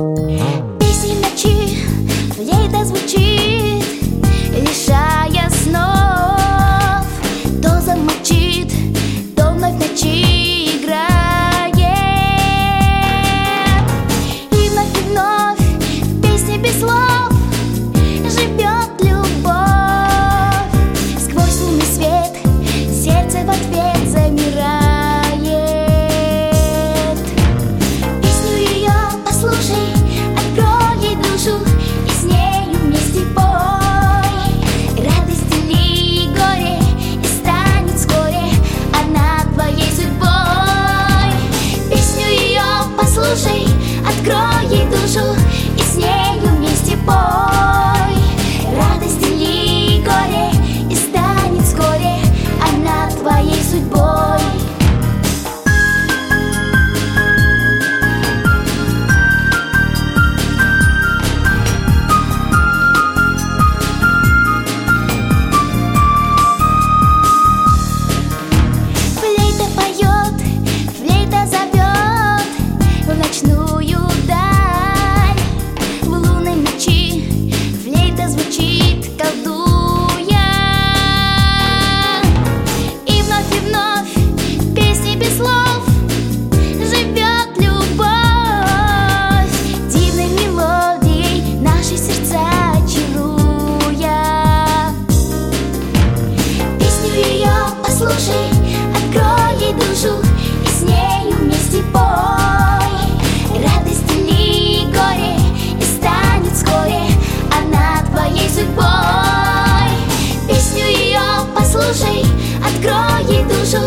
Песни ночи, флейта звучит, лишая снов. То замолчит, то вновь ночи играет. И вновь в песне без слов живет любовь. Сквозь лунный свет сердце в ответ замирает. Песню ее послушай, открой ей душу и с нею вместе пой. Радость дели горе, и станет вскоре она твоей судьбой. Песню ее послушай, открой ей душу и с нею вместе пой. Радость дели горе, и станет вскоре она твоей судьбой. Флейта поет, флейта зовет в ночную даль. В лунной ночи флейта звучит, колдуя. И вновь в песне без слов живет любовь. Дивной мелодией наши сердца чаруя. Песню ее послушай, открой ей душу и с нею вместе пой. Радость дели горе, и станет вскоре она твоей судьбой. Песню ее послушай, открой ей душу